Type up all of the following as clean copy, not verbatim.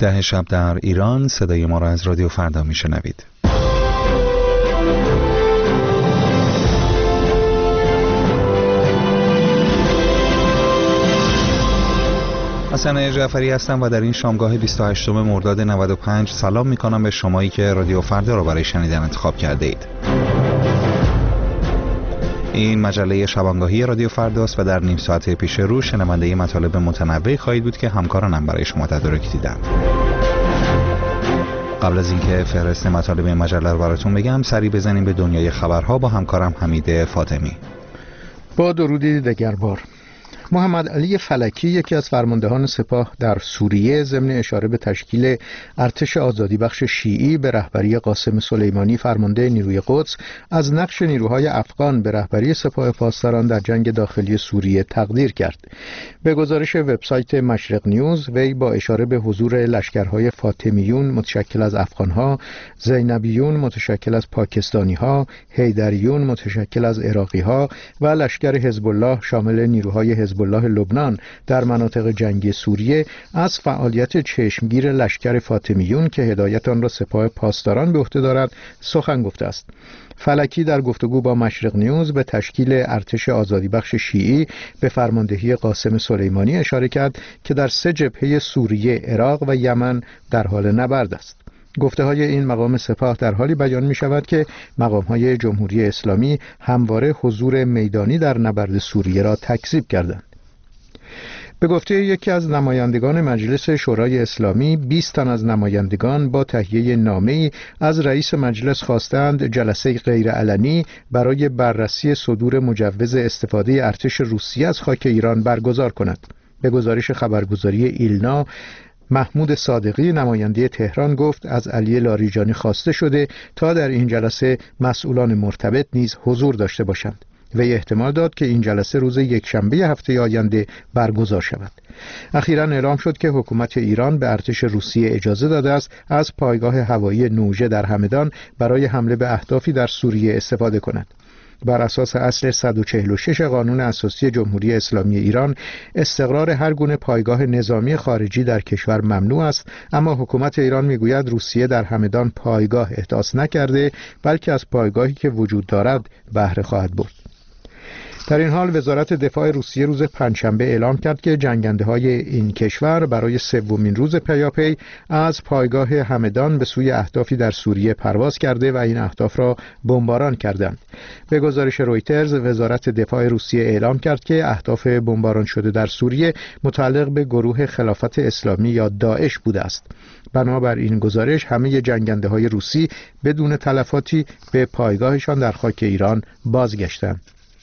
10 شب در ایران. صدای ما را از رادیو فردا میشنوید. حسن جعفری هستم و در این شامگاه 28 مرداد 95 سلام میکنم به شمایی که رادیو فردا را برای شنیدن انتخاب کرده اید. این مجله شبانگاهی رادیو فرداست و در نیم ساعت پیش رو شنونده مطالب متنوعی خواهید بود که همکارانم برای شما تدارک دیدن. قبل از اینکه فهرست مطالب مجله رو براتون بگم، سری بزنیم به دنیای خبرها با همکارم حمید فاطمی. با درودی دگربار. محمد علی فلکی، یکی از فرماندهان سپاه در سوریه، ضمن اشاره به تشکیل ارتش آزادی بخش شیعی به رهبری قاسم سلیمانی فرمانده نیروی قدس، از نقش نیروهای افغان به رهبری سپاه پاسداران در جنگ داخلی سوریه تقدیر کرد. به گزارش وبسایت مشرق نیوز، وی با اشاره به حضور لشکرهای فاطمیون متشکل از افغانها، زینبیون متشکل از پاکستانیها، حیدریون متشکل از عراقیها و لشکر حزب الله شامل نیروهای حزب الله لبنان در مناطق جنگی سوریه از فعالیت چشمگیر لشکر فاطمیون که هدایت آن را سپاه پاسداران به عهده دارد سخن گفته است. فلکی در گفتگو با مشرق نیوز به تشکیل ارتش آزادی بخش شیعی به فرماندهی قاسم سلیمانی اشاره کرد که در 3 جبهه سوریه، عراق و یمن در حال نبرد است. گفته های این مقام سپاه در حالی بیان می شود که مقام های جمهوری اسلامی همواره حضور میدانی در نبرد سوریه را تکذیب کردند. به گفته یکی از نمایندگان مجلس شورای اسلامی، 20 تن از نمایندگان با تهیه نامه‌ای از رئیس مجلس خواستند جلسه غیرعلنی برای بررسی صدور مجوز استفاده ارتش روسیه از خاک ایران برگزار کند. به گزارش خبرگزاری ایلنا، محمود صادقی نماینده تهران گفت از علی لاریجانی خواسته شده تا در این جلسه مسئولان مرتبط نیز حضور داشته باشند. وی احتمال داد که این جلسه روز یکشنبه هفته آینده برگزار شود. اخیراً اعلام شد که حکومت ایران به ارتش روسیه اجازه داده است از پایگاه هوایی نوژه در همدان برای حمله به اهدافی در سوریه استفاده کند. بر اساس اصل 146 قانون اساسی جمهوری اسلامی ایران، استقرار هر گونه پایگاه نظامی خارجی در کشور ممنوع است، اما حکومت ایران میگوید روسیه در همدان پایگاه احداث نکرده، بلکه از پایگاهی که وجود دارد بهره خواهد برد. در این حال وزارت دفاع روسیه روز پنجشنبه اعلام کرد که جنگنده‌های این کشور برای 3مین روز پیاپی از پایگاه همدان به سوی اهدافی در سوریه پرواز کرده و این اهداف را بمباران کردند. به گزارش رویترز، وزارت دفاع روسیه اعلام کرد که اهداف بمباران شده در سوریه متعلق به گروه خلافت اسلامی یا داعش بوده است. بنابر این گزارش همه جنگنده‌های روسی بدون تلفاتی به پایگاهشان در خاک ایران بازگشتند.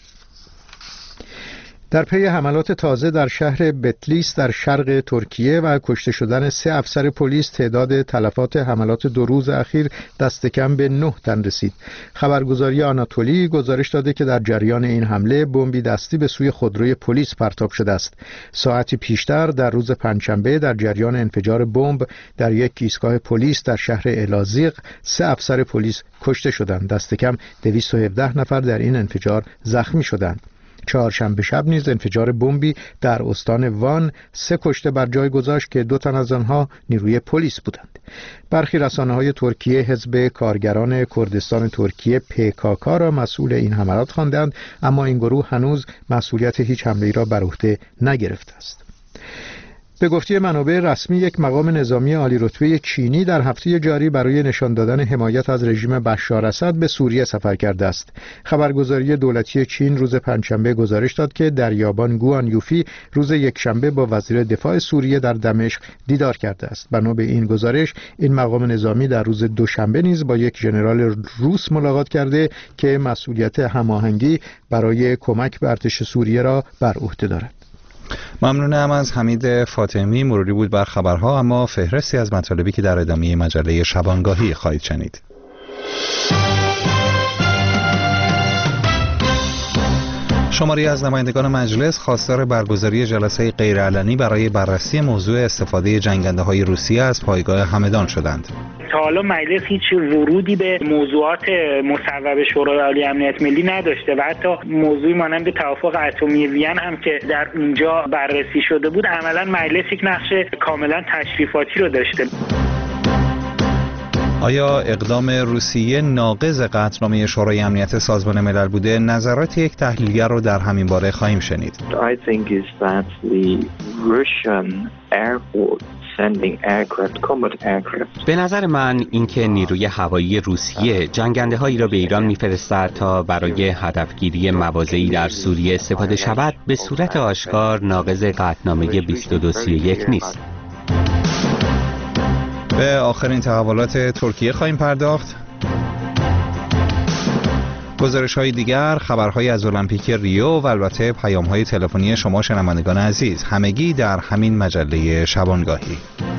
در پی حملات تازه در شهر بتلیس در شرق ترکیه و کشته شدن 3 افسر پلیس، تعداد تلفات حملات 2 روز اخیر دست کم به 9 تن رسید. خبرگزاری آناتولی گزارش داده که در جریان این حمله بمبی دستی به سوی خودروی پلیس پرتاب شده است. ساعتی پیشتر در روز پنجشنبه در جریان انفجار بمب در یک ایستگاه پلیس در شهر الازیق 3 افسر پلیس کشته شدند. دست کم 217 نفر در این انفجار زخمی شدند. چهارشنبه شب نیز انفجار بمبی در استان وان 3 کشته بر جای گذاشت که 2 تن از آنها نیروی پلیس بودند. برخی رسانه‌های ترکیه حزب کارگران کردستان ترکیه PKK را مسئول این حملات خواندند، اما این گروه هنوز مسئولیت هیچ حمله‌ای را بر عهده نگرفته است. به گفته منابع رسمی، یک مقام نظامی عالی رتبه چینی در هفته جاری برای نشان دادن حمایت از رژیم بشار اسد به سوریه سفر کرده است. خبرگزاری دولتی چین روز پنجشنبه گزارش داد که دریابان گوان یوفی روز یکشنبه با وزیر دفاع سوریه در دمشق دیدار کرده است. بنا به این گزارش، این مقام نظامی در روز دوشنبه نیز با یک ژنرال روس ملاقات کرده که مسئولیت هماهنگی برای کمک به ارتش سوریه را بر عهده دارد. ممنونم از حمید فاطمی. مروری بود بر خبرها، اما فهرستی از مطالبی که در ادامه مجله شبانگاهی خواهید شنید. شماری از نمایندگان مجلس خواستار برگزاری جلسه غیرعلنی برای بررسی موضوع استفاده جنگنده‌های روسیه از پایگاه همدان شدند. تا حالا مجلس هیچ ورودی به موضوعات مصوب شورای عالی امنیت ملی نداشته و حتی موضوعی مانند توافق اتمی وین هم که در اونجا بررسی شده بود، عملاً مجلس یک نقش کاملاً تشریفاتی رو داشته. آیا اقدام روسیه ناقض قطعنامه شورای امنیت سازمان ملل بوده؟ نظرات یک تحلیلگر رو در همین باره خواهیم شنید. به نظر من اینکه نیروی هوایی روسیه جنگنده‌هایی را به ایران می‌فرستد تا برای هدفگیری مواضعی در سوریه استفاده شود به صورت آشکار ناقض قطعنامه 2231 نیست. به آخرین تحولات ترکیه خواهیم پرداخت. گزارش‌های دیگر، خبرهای از المپیک ریو و البته پیام‌های تلفنی شما شنوندگان عزیز، همگی در همین مجله شبانگاهی.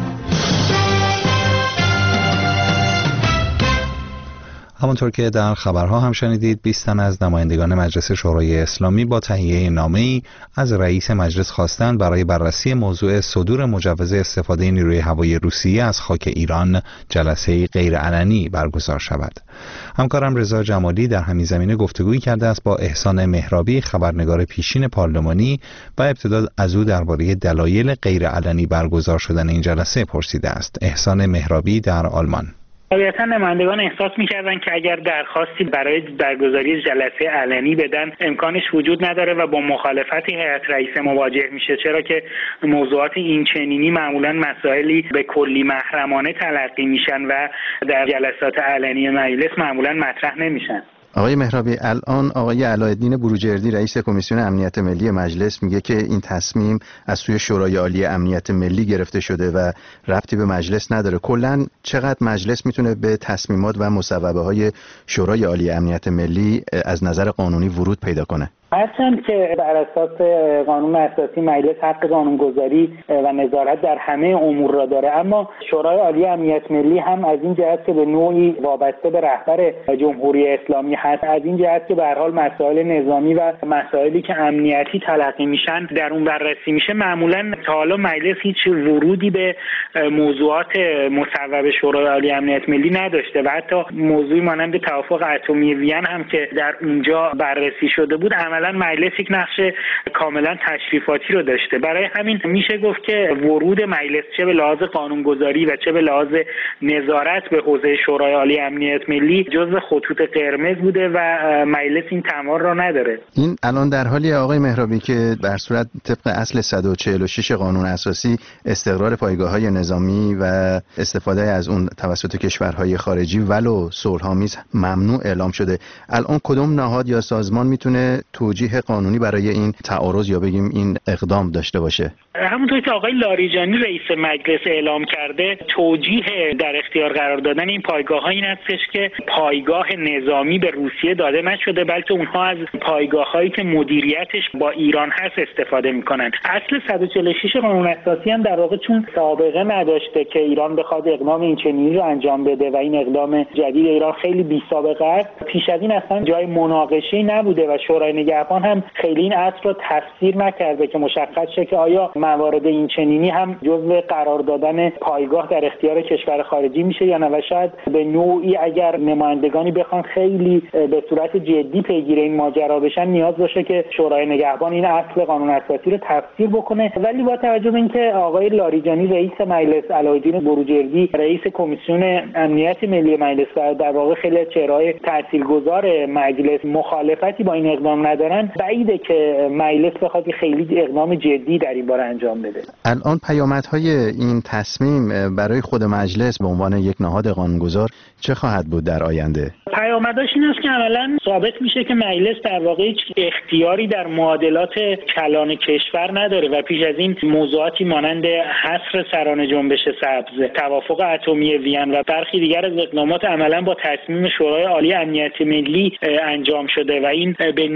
همونطور که در خبرها هم شنیدید، 20 تن از نمایندگان مجلس شورای اسلامی با تهیه نامه‌ای از رئیس مجلس خواستند برای بررسی موضوع صدور مجوز استفاده نیروی هوایی روسیه از خاک ایران جلسه غیرعلنی برگزار شود. همکارم رضا جمالی در همین زمینه گفتگویی کرده است با احسان مهرابی، خبرنگار پیشین پارلمانی، و ابتدا از او درباره دلایل غیرعلنی برگزار شدن این جلسه پرسیده است. احسان مهرابی در آلمان. طبیعتاً نمایندگان احساس می‌کردن که اگر درخواستی برای برگزاری جلسه علنی بدن امکانش وجود نداره و با مخالفت هیئت رئیسه مواجه میشه، چرا که موضوعات این چنینی معمولاً مسائلی به کلی محرمانه تلقی میشن و در جلسات علنی مجلس معمولاً مطرح نمیشن. آقای مهرابی، الان آقای علایالدین بروجردی رئیس کمیسیون امنیت ملی مجلس میگه که این تصمیم از سوی شورای عالی امنیت ملی گرفته شده و ربطی به مجلس نداره. کلاً چقدر مجلس میتونه به تصمیمات و مصوبه های شورای عالی امنیت ملی از نظر قانونی ورود پیدا کنه؟ هرچند که بر اساس قانون اساسی مجلس حق قانونگذاری و نظارت در همه امور را داره، اما شورای عالی امنیت ملی هم از این جهت که به نوعی وابسته به رهبر جمهوری اسلامی هست، از این جهت که به هر حال مسائل نظامی و مسائلی که امنیتی تلقی میشن در اون بررسی میشه، معمولا تا حالا مجلس هیچ ورودی به موضوعات مصوب شورای عالی امنیت ملی نداشته و حتی موضوعی مانند توافق اتمی وین هم که در اونجا بررسی شده بود، عملاً مجلس یک نقش کاملا تشریفاتی رو داشته. برای همین میشه گفت که ورود مجلس چه به لحاظ قانونگذاری و چه به لحاظ نظارت به حوزه شورای عالی امنیت ملی جزو خطوط قرمز بوده و مجلس این تمایل را نداره. این الان در حالی آقای مهرابی که در صورت طبق اصل 146 قانون اساسی استقرار پایگاه‌های نظامی و استفاده از اون توسط کشورهای خارجی ولو صلح‌آمیز ممنوع اعلام شده، الان کدوم نهاد یا سازمان میتونه توجیه قانونی برای این تعارض یا بگیم این اقدام داشته باشه؟ همونطور که آقای لاریجانی رئیس مجلس اعلام کرده، توجیه در اختیار قرار دادن این پایگاه‌ها این هستش که پایگاه نظامی به روسیه داده نشده، بلکه اونها از پایگاه‌هایی که مدیریتش با ایران هست استفاده می‌کنند. اصل 146 قانون اساسی هم در واقع چون سابقه نداشته که ایران بخواد اقدام این چنینی رو انجام بده و این اقدام جدید ایران خیلی بی‌سابقه است، پیش از این اصلا جای مناقشه‌ای نبوده و شورای نگهبان هم خیلی این اصل رو تفسیر نکرده که مشخص شه که آیا موارد این چنینی هم جزو قرار دادن پایگاه در اختیار کشور خارجی میشه یا نه، و شاید به نوعی اگر نمایندگانی بخوان خیلی به صورت جدی پیگیر این ماجرا بشن نیاز باشه که شورای نگهبان این اصل قانون اساسی رو تفسیر بکنه. ولی با توجه به اینکه آقای لاریجانی رئیس مجلس، علایالدین بروجردی رئیس کمیسیون امنیت ملی مجلس و در واقع خیلی چهره‌های تاثیرگذار مجلس مخالفتی با این اقدام ندارن، بعیده که مجلس بخواد خیلی اقدام جدی در این باره انجام بده. الان پیامدهای این تصمیم برای خود مجلس به عنوان یک نهاد قانونگذار چه خواهد بود در آینده؟ پیامدش این است که عملاً ثابت میشه که مجلس در واقع هیچ اختیاری در معادلات کلان کشور نداره و پیش از این موضوعاتی مانند حصر سران جنبش سبز، توافق اتمی وین و برخی دیگر از اقدامات عملاً با تصمیم شورای عالی امنیت ملی انجام شده و این به نوعی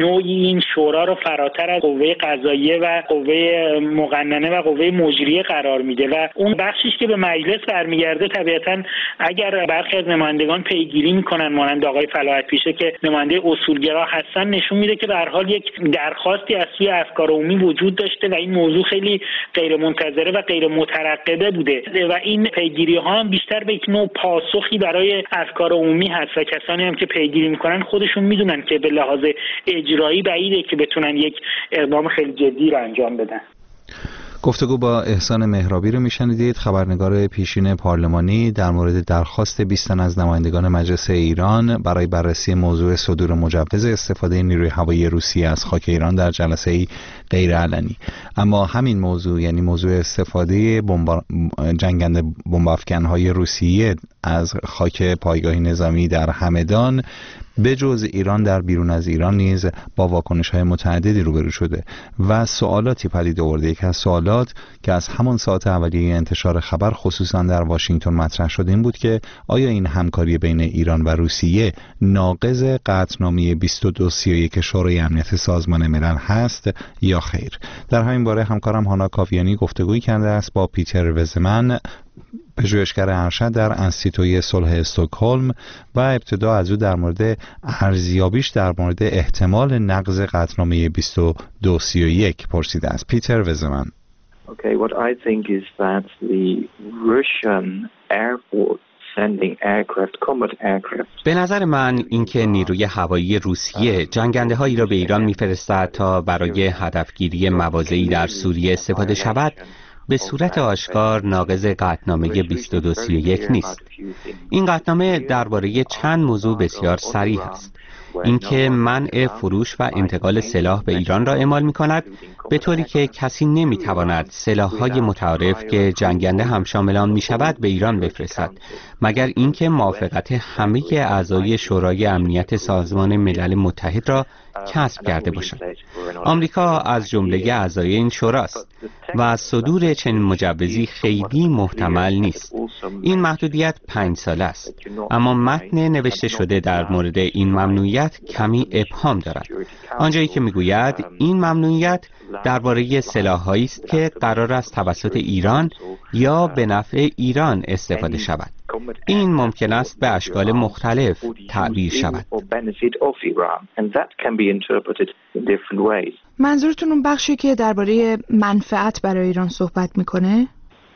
این شورا رو فراتر از قوه قضاییه و قوه مقننه و قوه مجریه قرار میده و اون بخشیش که به مجلس برمیگرده طبیعتاً اگر برخی از نمایندگان پیگیری میکنن مانند آقای فلاحت پیشه که نماینده اصولگرا هستن، نشون میده که به هر حال یک درخواستی از سوی افکار عمومی وجود داشته و این موضوع خیلی غیر منتظره و غیر مترقبه بوده و این پیگیری ها هم بیشتر به یک نوع پاسخی برای افکار عمومی هست و کسانی هم که پیگیری میکنن خودشون میدونن که به لحاظ اجرایی بعیده که بتونن یک اقدام خیلی جدی رو انجام بدن. گفتگو با احسان مهرابی رو میشنیدید، خبرنگار پیشین پارلمانی در مورد درخواست 20 تن از نمایندگان مجلس ایران برای بررسی موضوع صدور مجوز استفاده نیروی هوایی روسیه از خاک ایران در جلسه غیر علنی. اما همین موضوع، یعنی موضوع استفاده جنگنده بمب‌افکن‌های روسیه از خاک پایگاه نظامی در همدان، به جز ایران در بیرون از ایران نیز با واکنش‌های متعددی روبرو شده و سوالاتی پدید آورده. یک از سوالات که از همان ساعت اولیه انتشار خبر خصوصا در واشنگتن مطرح شده این بود که آیا این همکاری بین ایران و روسیه ناقض قطعنامه 2231 شورای امنیت سازمان ملل هست یا خیر؟ در همین باره همکارم هانا کاویانی گفتگویی کرده است با پیتر وزمن، پژوهشگر ارشد در انستیتوی صلح استکهلم و ابتدا از او در مورد ارزیابیش در مورد احتمال نقض قطعنامه 2231 پرسیده است. پیتر وزمن. Okay, what I think is that the Russian Air Force sending aircraft, combat aircraft. به نظر من اینکه نیروی هوایی روسیه جنگنده هایی را به ایران میفرستد تا برای هدفگیری مواضعی در سوریه استفاده شود به صورت آشکار ناقض قطعنامه 2231 نیست. این قطعنامه درباره چند موضوع بسیار صریح است. اینکه منع فروش و انتقال سلاح به ایران را اعمال می‌کند، به طوری که کسی نمی‌تواند سلاح‌های متعارف که جنگنده هم شامل آن می‌شود به ایران بفرستد، مگر اینکه موافقت همه اعضای شورای امنیت سازمان ملل متحد را کسب کرده باشد. آمریکا از جمله اعضای این شورا است و صدور چنین مجوزی خیلی محتمل نیست. این محدودیت 5 ساله است، اما متن نوشته شده در مورد این ممنوعیت کمی ابهام دارد. آنجایی که میگوید این ممنوعیت درباره سلاح‌هایی است که قرار است توسط ایران یا به نفع ایران استفاده شود. این ممکن است به اشکال مختلف تعبیر شود. منظورتون اون بخشی که درباره منفعت برای ایران صحبت میکنه؟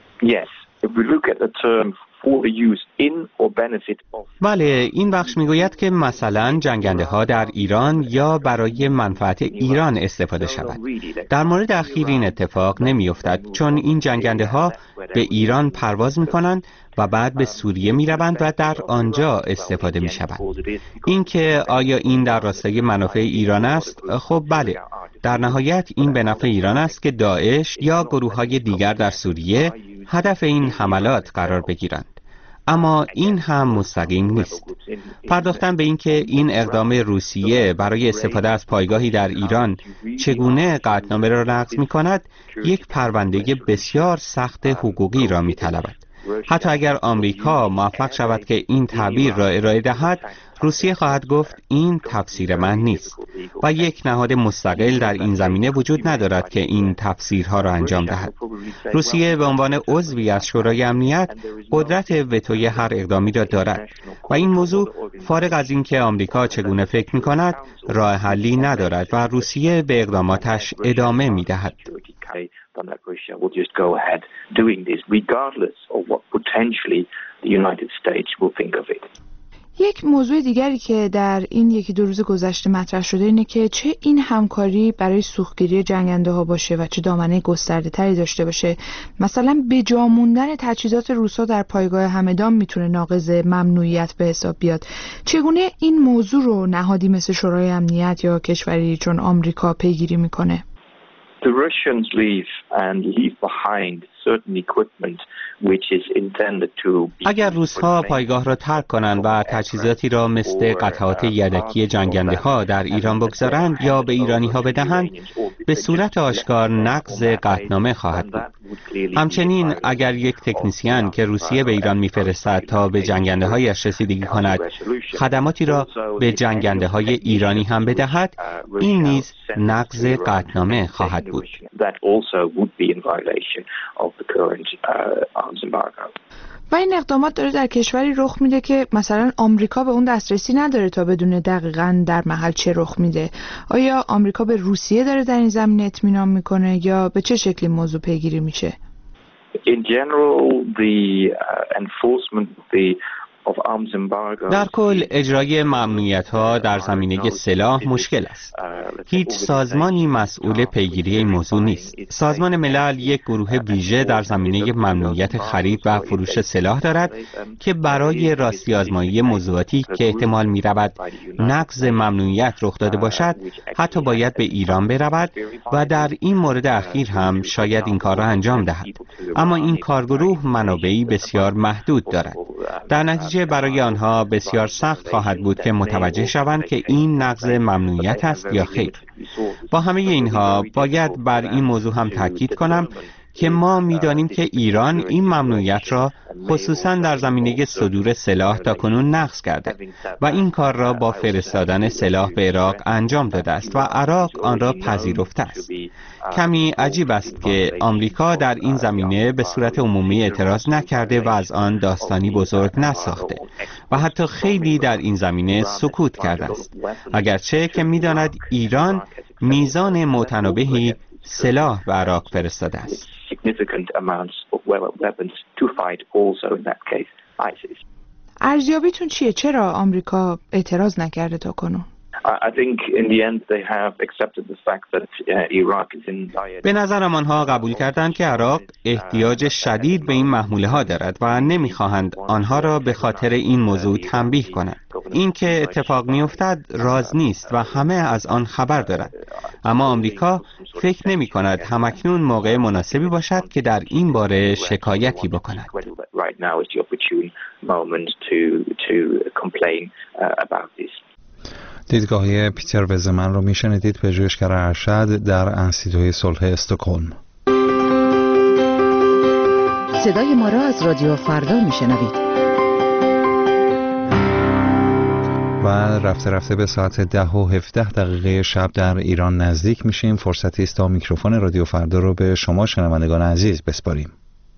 بله، این بخش میگوید که مثلا جنگنده ها در ایران یا برای منفعت ایران استفاده شود. در مورد اخیر این اتفاق نمیافتد، چون این جنگنده ها به ایران پرواز میکنند و بعد به سوریه میروند و در آنجا استفاده میشوند. این که آیا این در راستای منافع ایران است؟ خب بله، در نهایت این به نفع ایران است که داعش یا گروه‌های دیگر در سوریه هدف این حملات قرار بگیرند. اما این هم مستقیم نیست. پرداختن به اینکه این اقدام روسیه برای استفاده از پایگاهی در ایران چگونه قطعنامه را نقض می‌کند، یک پرونده بسیار سخت حقوقی را می‌طلبد. حتی اگر آمریکا موفق شود که این تعبیر را ارائه دهد، روسیه خواهد گفت این تفسیر من نیست و یک نهاد مستقل در این زمینه وجود ندارد که این تفسیرها را انجام دهد. روسیه به عنوان عضوی از شورای امنیت قدرت وتوی هر اقدامی را دارد و این موضوع فارغ از اینکه آمریکا چگونه فکر می‌کند راه حلی ندارد و روسیه به اقداماتش ادامه می‌دهد. that Russia will just go ahead doing this regardless of what potentially the United States will think of it. یک موضوع دیگری که در این 1-2 روز گذشته مطرح شده اینه که چه این همکاری برای سوختگیری جنگنده ها باشه و چه دامنه گسترده تری داشته باشه، مثلا به جا موندن تجهیزات روسا در پایگاه همدان میتونه ناقض ممنوعیت به حساب بیاد. چگونه این موضوع رو نهادی مثل شورای امنیت یا کشوری چون آمریکا پیگیری میکنه؟ The Russians leave behind certain equipment which is intended to. اگر روس‌ها پایگاه را ترک کنند و تجهیزاتی را مثل قطعات یدکی جنگنده ها در ایران بگذارند یا به ایرانی‌ها بدهند، به صورت آشکار نقض قطعنامه خواهد بود. همچنین اگر یک تکنیسیان که روسیه به ایران میفرستد تا به جنگنده‌هایش رسیدگی کند خدماتی را به جنگنده‌های ایرانی هم بدهد، این نیز نقض قطعنامه خواهد بود. و این اقدامات داره در کشوری رخ میده که مثلا آمریکا به اون دسترسی نداره تا بدونه دقیقاً در محل چه رخ میده. آیا آمریکا به روسیه داره در این زمینه اطمینان میکنه یا به چه شکلی موضوع پیگیری میشه؟ In general, the enforcement در کل اجرای ممنوعیت‌ها در زمینه سلاح مشکل است. هیچ سازمانی مسئول پیگیری این موضوع نیست. سازمان ملل یک گروه ویژه در زمینه ممنوعیت خرید و فروش سلاح دارد که برای راستی آزمایی موضوعاتی که احتمال می‌رود نقض ممنوعیت رخ داده باشد، حتی باید به ایران برود و در این مورد اخیر هم شاید این کار را انجام دهد. اما این کارگروه منابعی بسیار محدود دارد. در نتیجه برای آنها بسیار سخت خواهد بود که متوجه شوند که این نقض ممنوعیت است یا خیر. با همه اینها باید بر این موضوع هم تاکید کنم که ما می‌دانیم که ایران این ممنوعیت را خصوصاً در زمینه صدور سلاح تاکنون نقض کرده و این کار را با فرستادن سلاح به عراق انجام داده است و عراق آن را پذیرفته است. کمی عجیب است که آمریکا در این زمینه به صورت عمومی اعتراض نکرده و از آن داستانی بزرگ نساخته و حتی خیلی در این زمینه سکوت کرده است، اگرچه که می‌داند ایران میزان متنابهی سلاح به عراق فرستاده است. ارزیابیتون چیه؟ چرا آمریکا اعتراض نکرده تا کنون؟ به نظرم آنها قبول کردند که عراق احتیاج شدید به این محموله ها دارد و نمیخواهند آنها را به خاطر این موضوع تنبیه کنند. این که اتفاق میافتد راز نیست و همه از آن خبر دارند. اما آمریکا فکر نمی کند همکنون موقع مناسبی باشد که در این باره شکایتی بکند. دیدگاه پیتر وزمن رو میشنیدید، پژوهشگر ارشد در انستیتوی صلح استکهلم. صدای ما را از رادیو فردا میشنوید. و رفته رفته به ساعت 10:17 شب در ایران نزدیک میشیم. فرصتی است تا میکروفون رادیو فردا رو به شما شنوندگان عزیز بسپاریم.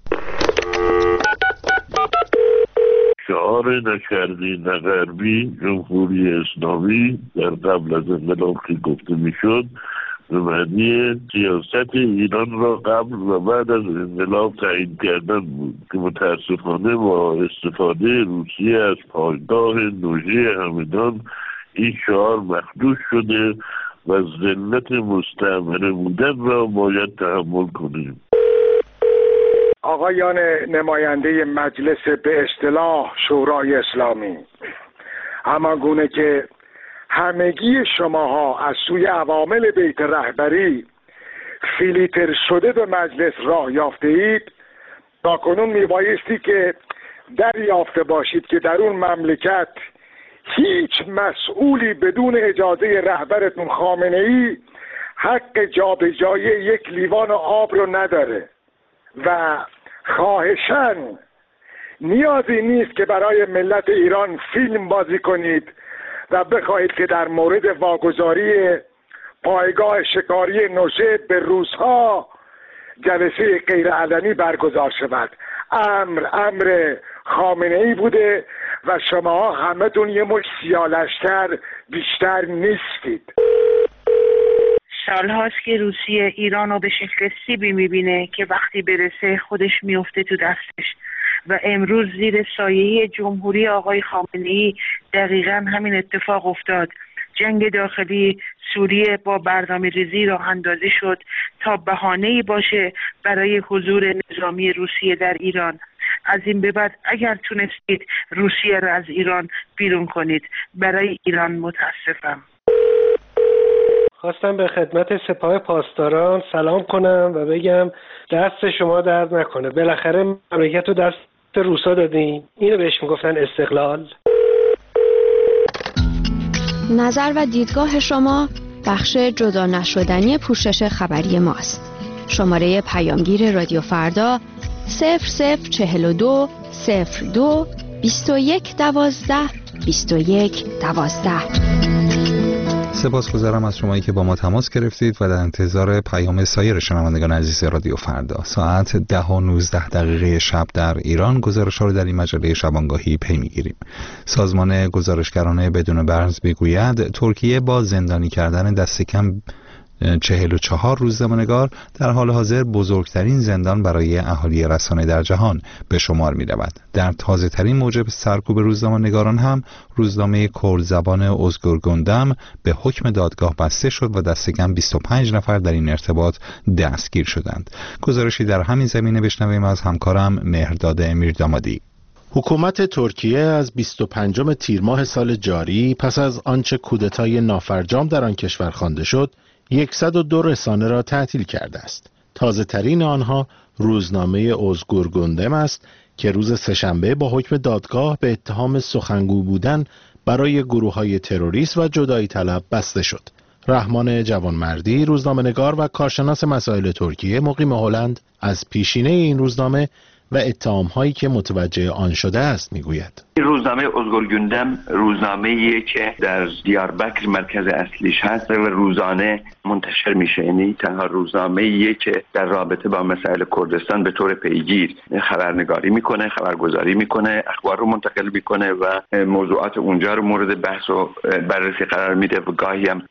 شعار نکردی نه غربی جمهوری اسلامی در قبل از انقلاب که گفته میشد به معنی سیاست ایران را قبل و بعد از انقلاب تعیین کردن بود که متاسفانه با استفاده روسیه از پایگاه نوژه همدان این شعار مخدوش شده و ذلت مستعمره بودن را باید تحمل کنیم. آقایان نماینده مجلس به اصطلاح شورای اسلامی، همانگونه که همگی شماها از سوی عوامل بیت رهبری فیلیتر شده به مجلس راه یافته اید، تاکنون میبایستی که دریافته باشید که در اون مملکت هیچ مسئولی بدون اجازه رهبرتون خامنه‌ای حق جابجایی یک لیوان آب رو نداره و خواهشاً نیازی نیست که برای ملت ایران فیلم بازی کنید و بخواهید که در مورد واگذاری پایگاه شکاری نوشه به روس‌ها جلسه غیرعلنی برگزار شود. امر خامنه‌ای بوده و شما همتون یه مش سیاه‌لشکر بیشتر نیستید. سالهاست که روسیه ایران رو به شکل سیبی میبینه که وقتی برسه خودش میفته تو دستش و امروز زیر سایه جمهوری آقای خامنه‌ای دقیقاً همین اتفاق افتاد. جنگ داخلی سوریه با برنامه‌ریزی راه اندازی شد تا بهانه‌ای باشه برای حضور نظامی روسیه در ایران. از این به بعد اگر تونستید روسیه را از ایران بیرون کنید، برای ایران متاسفم. خواستم به خدمت سپاه پاسداران سلام کنم و بگم دست شما درد نکنه. بالاخره مملکت رو دست روسا دادین. اینو بهش میگفتن استقلال. نظر و دیدگاه شما بخش جدا نشدنی پوشش خبری ماست. شماره پیامگیر رادیو فردا 0042 02 21 12 21 12. سپاسگزارم از شمایی که با ما تماس گرفتید و در انتظار پیام سایر شنوندگان عزیز رادیو فردا. ساعت 10:19 شب در ایران گزارش‌ها رو در این مجله شبانگاهی پی می‌گیریم. سازمان گزارشگران بدون مرز می‌گوید ترکیه با زندانی کردن دست کم 44 روزنامه‌نگار در حال حاضر بزرگترین زندان برای اهالی رسانه در جهان به شمار می‌رود. در تازه‌ترین موجب سرکوب روزنامه‌نگاران هم روزنامه کردزبان ازگورگوندم به حکم دادگاه بسته شد و دست کم 25 نفر در این ارتباط دستگیر شدند. گزارشی در همین زمینه بشنویم از همکارم مهرداد امیردامادی. حکومت ترکیه از 25 تیر ماه سال جاری پس از آنچه کودتای نافرجام در آن کشور خوانده شد 102 رسانه را تعطیل کرده است. تازه ترین آنها روزنامه ازگورگوندم است که روز سه‌شنبه با حکم دادگاه به اتهام سخنگو بودن برای گروه‌های تروریست و جدایی طلب بسته شد. رحمان جوانمردی، روزنامه‌نگار و کارشناس مسائل ترکیه مقیم هلند، از پیشینه این روزنامه و اتهام‌هایی که متوجه آن شده است میگوید. این روزنامه ازگورگوندم روزنامه‌ایه که در دیاربکر مرکز اصلیش هست و روزانه منتشر میشه. یعنی تنها روزنامه‌ایه که در رابطه با مسائل کردستان به طور پیگیر خبرنگاری میکنه، خبرگزاری میکنه، اخبار رو منتقل میکنه و موضوعات اونجا رو مورد بحث و بررسی قرار میده و گاهی هم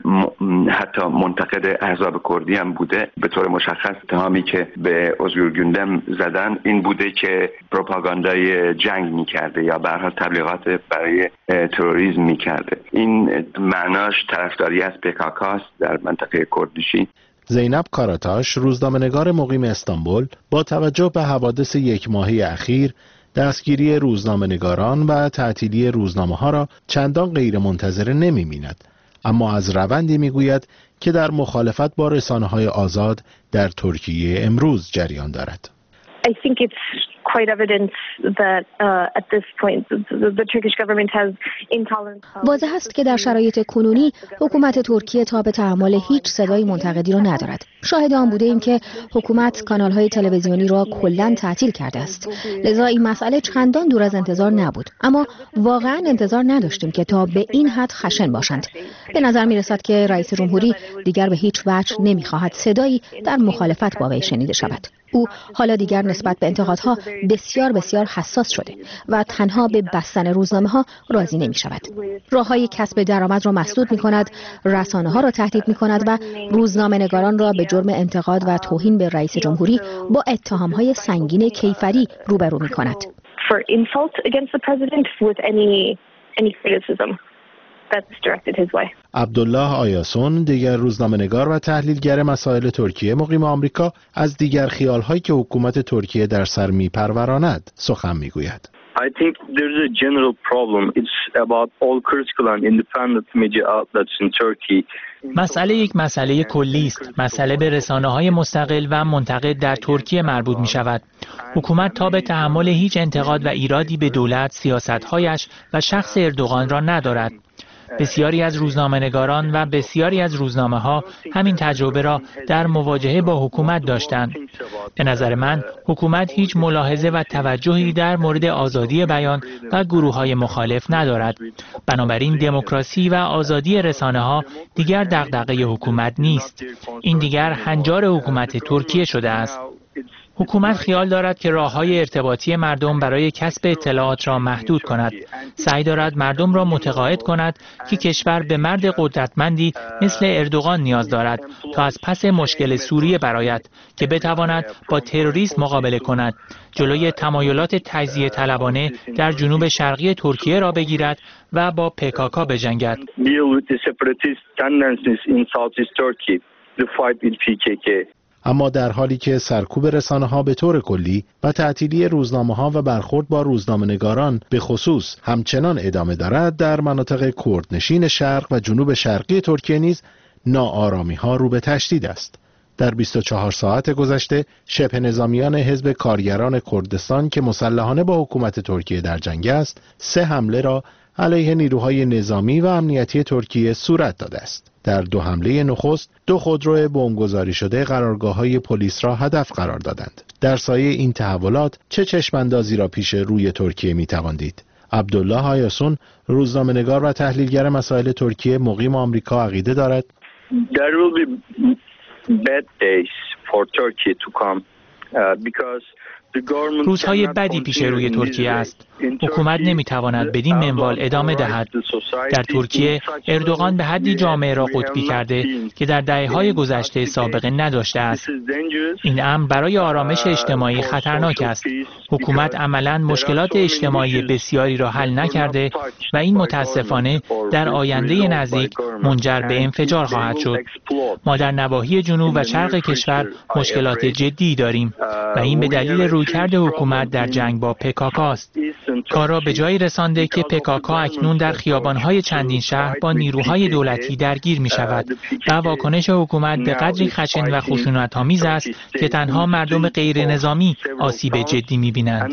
حتی منتقد احزاب کردی هم بوده. به طور مشخص اتهامی که به ازگورگوندم زدن این بوده که پروپاگاندای جنگ میکرده یا به هر حال تبلیغات برای تروریسم میکرده. این معناش طرفداری از PKK است در منطقه کردیشی. زینب کاراتاش، روزنامه‌نگار مقیم استانبول، با توجه به حوادث یک ماهه اخیر دستگیری روزنامه‌نگاران و تعطیلی روزنامه‌ها را چندان غیر منتظره نمی‌بیند، اما از روندی میگوید که در مخالفت با رسانه‌های آزاد در ترکیه امروز جریان دارد. I think it's quite evident that at this point the Turkish government has intolerant. واضح است که در شرایط کنونی حکومت ترکیه تاب تحمل هیچ صدای منتقدی را ندارد. شاهد آن بوده ایم که حکومت کانال‌های تلویزیونی را کلاً تعطیل کرده است. لذا این مسئله چندان دور از انتظار نبود، اما واقعاً انتظار نداشتیم که تا به این حد خشن باشند. به نظر می‌رسد که رئیس جمهوری دیگر به هیچ وجه نمی‌خواهد صدایی در مخالفت با وی شنیده شود. او حالا دیگر نسبت به انتقادها بسیار حساس شده و تنها به بستن روزنامه‌ها راضی نمی‌شود. راه‌های کسب درآمد را مسدود می‌کند، رسانه‌ها را تهدید می‌کند و روزنامه‌نگاران را به جرم انتقاد و توهین به رئیس جمهوری با اتهام‌های سنگین کیفری روبرو می‌کند. For insult against the president with any criticism that's directed his way. عبدالله آیاسون، دیگر روزنامه‌نگار و تحلیلگر مسائل ترکیه مقیم آمریکا، از دیگر خیال‌هایی که حکومت ترکیه در سر می‌پروراند سخن می‌گوید. I think there's a general problem. It's about all critical and independent media outlets in Turkey. مسئله کلی است. مسئله به رسانه‌های مستقل و منتقد در ترکیه مربوط می‌شود. حکومت تا به تحمل هیچ انتقاد و ایرادی به دولت، سیاست‌هایش و شخص اردوغان را ندارد. بسیاری از روزنامه‌نگاران و بسیاری از روزنامه‌ها همین تجربه را در مواجهه با حکومت داشتند. به نظر من حکومت هیچ ملاحظه و توجهی در مورد آزادی بیان و گروه‌های مخالف ندارد. بنابراین دموکراسی و آزادی رسانه‌ها دیگر دغدغه حکومت نیست. این دیگر هنجار حکومت ترکیه شده است. حکومت خیال دارد که راه‌های ارتباطی مردم برای کسب اطلاعات را محدود کند. سعی دارد مردم را متقاعد کند که کشور به مرد قدرتمندی مثل اردوغان نیاز دارد تا از پس مشکل سوریه برآید که بتواند با تروریسم مقابله کند، جلوی تمایلات تجزیه طلبانه در جنوب شرقی ترکیه را بگیرد و با PKK بجنگد. اما در حالی که سرکوب رسانه‌ها به طور کلی و تعطیلی روزنامه‌ها و برخورد با روزنامه‌نگاران به خصوص همچنان ادامه دارد، در مناطق کردنشین شرق و جنوب شرقی ترکیه نیز ناآرامی‌ها رو به تشدید است. در 24 ساعت گذشته شبه نظامیان حزب کارگران کردستان که مسلحانه با حکومت ترکیه در جنگ است، 3 حمله را علیه نیروهای نظامی و امنیتی ترکیه صورت داده است. در 2 حمله نخست 2 خودرو بمبگذاری شده قرارگاه‌های پلیس را هدف قرار دادند. در سایه این تحولات چه چشماندازی را پیش روی ترکیه می‌توان دید؟ عبدالله هایاسون، روزنامه‌نگار و تحلیلگر مسائل ترکیه مقیم آمریکا عقیده دارد There will be bad days for Turkey to come because روزهای بدی پیش روی ترکیه است. حکومت نمیتواند بدین منوال ادامه دهد. در ترکیه اردوغان به حدی جامعه را قطبی کرده که در دهه‌های گذشته سابقه نداشته است. این امر برای آرامش اجتماعی خطرناک است. حکومت عملاً مشکلات اجتماعی بسیاری را حل نکرده و این متاسفانه در آینده نزدیک منجر به انفجار خواهد شد. ما در نواحی جنوب و شرق کشور مشکلات جدی داریم و این به دلیل رویکرد حکومت در جنگ با PKK است. کار را به جایی رسانده که PKK اکنون در خیابان‌های چندین شهر با نیروهای دولتی درگیر می‌شود و واکنش حکومت به قدری خشن و خشونت‌آمیز است که تنها مردم غیر نظامی آسیب جدی می‌بینند.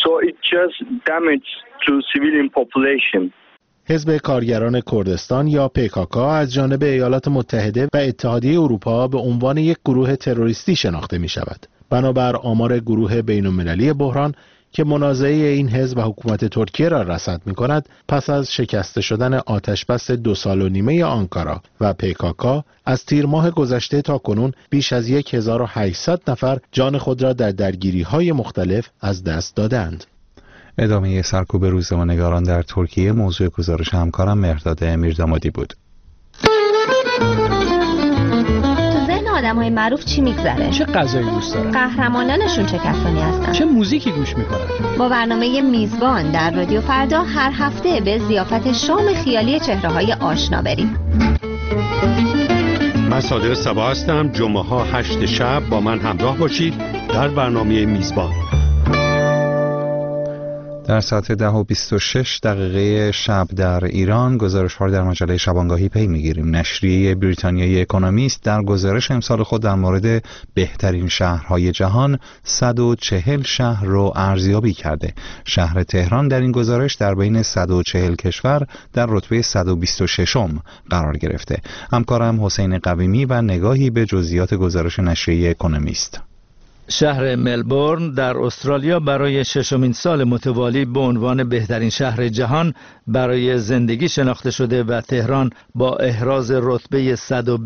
حزب کارگران کردستان یا PKK از جانب ایالات متحده و اتحادیه اروپا به عنوان یک گروه تروریستی شناخته می‌شود. بنابر آمار گروه بین‌المللی بحران که منازعه این حزب و حکومت ترکیه را رصد می‌کند، پس از شکسته شدن آتشبس 2 سال و نیمه آنکارا و PKK از تیر ماه گذشته تا کنون بیش از 1800 نفر جان خود را در درگیری‌های مختلف از دست دادند. ادامه سرکوب روزنامه‌نگاران در ترکیه موضوع گزارش همکارم مهرداد میردامادی بود. آدم‌های معروف چی میگذره؟ چه غذایی دوست دارن؟ قهرمانانشون چه کسانی هستن؟ چه موزیکی گوش میکنن؟ با برنامه میزبان در رادیو فردا هر هفته به ضیافت شام خیالی چهره‌های آشنا بریم. من صادق صبا هستم. جمعه‌ها 8 شب با من همراه باشید در برنامه میزبان. در ساعت 10:26 شب در ایران گزارش‌ها در مجله شبانگاهی پی می‌گیریم. نشریه بریتانیایی اکونومیست در گزارش امسال خود در مورد بهترین شهرهای جهان 140 شهر رو ارزیابی کرده. شهر تهران در این گزارش در بین 140 کشور در رتبه 126م قرار گرفته. همکارم حسین قویمی و نگاهی به جزئیات گزارش نشریه اکونومیست. شهر ملبورن در استرالیا برای 6مین سال متوالی به عنوان بهترین شهر جهان برای زندگی شناخته شده و تهران با احراز رتبه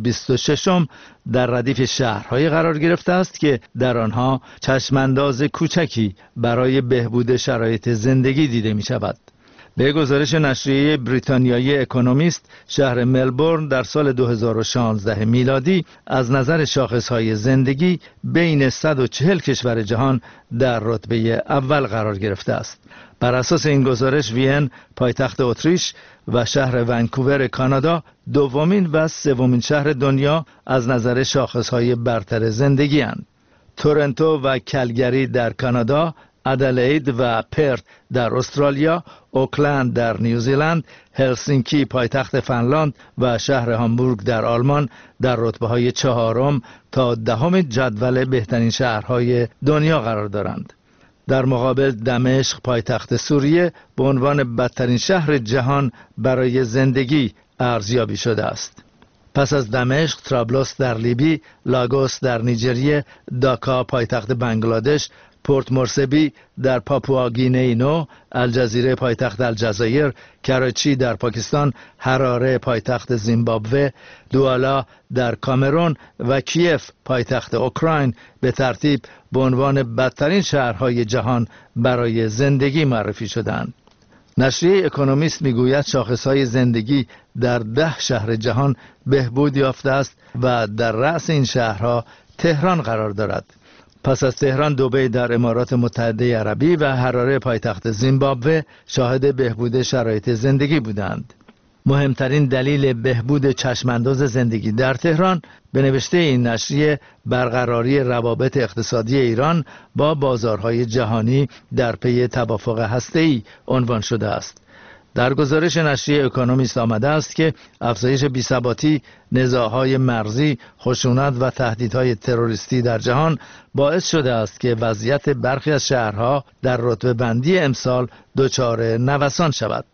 126م در ردیف شهرهایی قرار گرفته است که در آنها چشمانداز کوچکی برای بهبود شرایط زندگی دیده می شود. به گزارش نشریه بریتانیایی اکونومیست، شهر ملبورن در سال 2016 میلادی از نظر شاخصهای زندگی بین 140 کشور جهان در رتبه اول قرار گرفته است. بر اساس این گزارش وین، پایتخت اتریش و شهر ونکوور کانادا دومین و سومین شهر دنیا از نظر شاخصهای برتر زندگی اند. تورنتو و کلگری در کانادا، ادلید و پرت در استرالیا، اوکلند در نیوزیلند، هلسینکی پایتخت فنلاند و شهر هامبورگ در آلمان در رتبه‌های 4م تا 10م جدول بهترین شهرهای دنیا قرار دارند. در مقابل دمشق پایتخت سوریه به عنوان بدترین شهر جهان برای زندگی ارزیابی شده است. پس از دمشق، طرابلس در لیبی، لاگوس در نیجریه، داکا پایتخت بنگلادش، پورت مورسبی در پاپوآگینه نو، الجزیره پایتخت الجزایر، کراچی در پاکستان، هراره پایتخت زیمبابوه، دوالا در کامرون و کیف پایتخت اوکراین به ترتیب به عنوان بدترین شهرهای جهان برای زندگی معرفی شدند. نشریه اکونومیست میگوید شاخصهای زندگی در 10 شهر جهان بهبود یافته است و در رأس این شهرها تهران قرار دارد. پس از تهران، دبی در امارات متحده عربی و هراره پایتخت زیمبابوه شاهد بهبود شرایط زندگی بودند. مهمترین دلیل بهبود چشمانداز زندگی در تهران به نوشته این نشریه برقراری روابط اقتصادی ایران با بازارهای جهانی در پی توافق هسته‌ای عنوان شده است. در گزارش نشریه اکونومیست آمده است که افزایش بی‌ثباتی، نزاع‌های مرزی، خشونت و تهدیدهای تروریستی در جهان باعث شده است که وضعیت برخی از شهرها در رتبه بندی امسال دچار نوسان شود.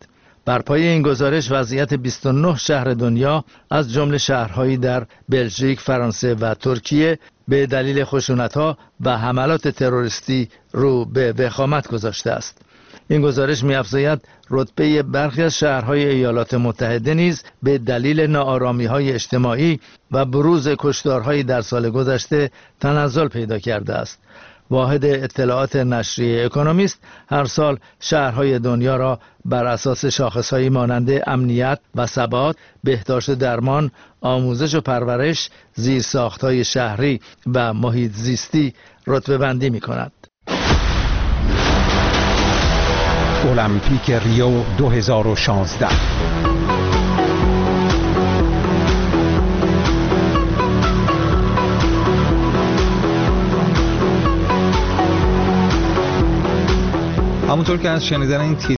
بر پای این گزارش وضعیت 29 شهر دنیا از جمله شهرهایی در بلژیک، فرانسه و ترکیه به دلیل خشونت‌ها و حملات تروریستی رو به وخامت گذاشته است. این گزارش می‌افزاید رتبه برخی از شهرهای ایالات متحده نیز به دلیل ناآرامی‌های اجتماعی و بروز کشتارهای در سال گذشته تنزل پیدا کرده است. واحد اطلاعات نشریه اکونومیست هر سال شهرهای دنیا را بر اساس شاخصهایی مانند امنیت و ثبات، بهداشت درمان، آموزش و پرورش، زیرساختهای شهری و محیط زیستی رتبه بندی می کند. المپیک ریو 2016 همونطور که از شنیدن این